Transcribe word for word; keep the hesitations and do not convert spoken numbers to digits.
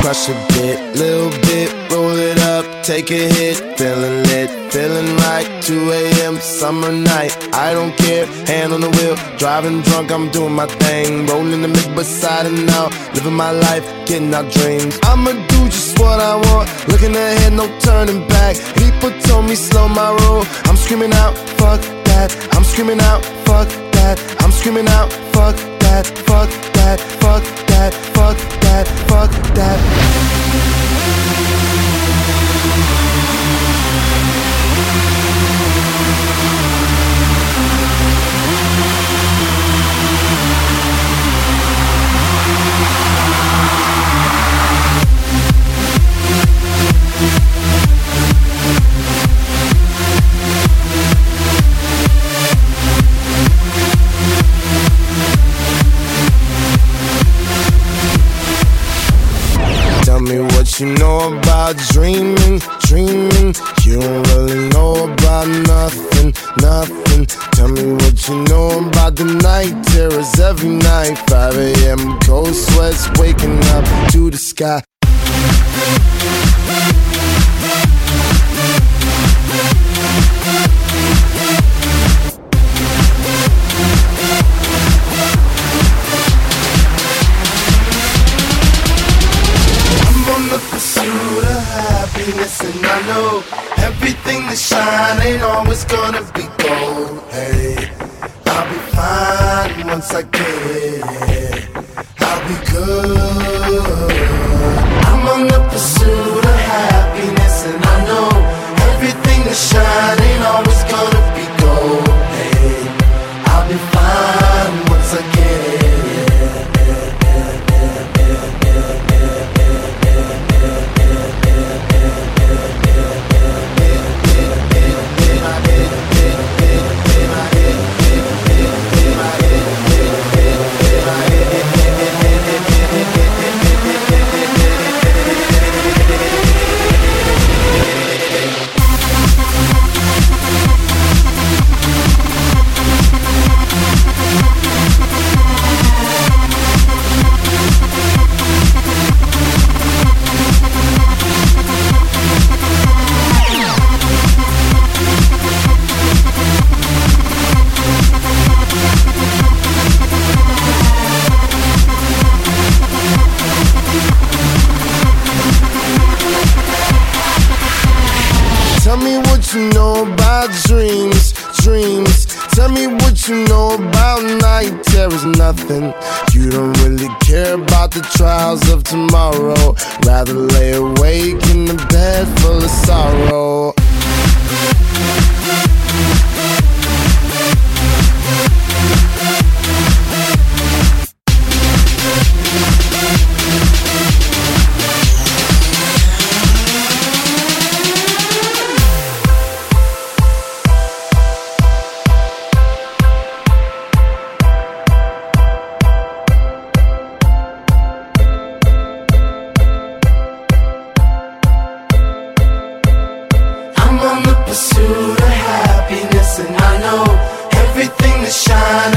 Crush a bit, little bit, roll it up, take a hit. Feeling lit, feeling right, two A M summer night. I don't care, hand on the wheel, driving drunk, I'm doing my thing. Rolling the mid beside and out, living my life, getting our dreams. I'ma do just what I want, looking ahead, no turning back. People told me slow my roll, I'm screaming out, fuck that. I'm screaming out, fuck that. I'm screaming out, fuck that, fuck that, fuck that, fuck that, fuck that. Tell me what you know about dreaming, dreaming. You don't really know about nothing, nothing. Tell me what you know about the night terrors every night. five A M cold sweats waking up to the sky. And I know everything that shine ain't always gonna be gold. Hey, I'll be fine once I get it. I'll be good. I'm on the pursuit of happiness, and I know everything that shine ain't always gonna be gold. Hey, I'll be fine once I get it. Tell me what you know about dreams, dreams. Tell me what you know about night terrors, nothing. You don't really care about the trials of tomorrow. Rather lay awake in the bed full of sorrow. I'm on the pursuit of happiness, and I know everything that shines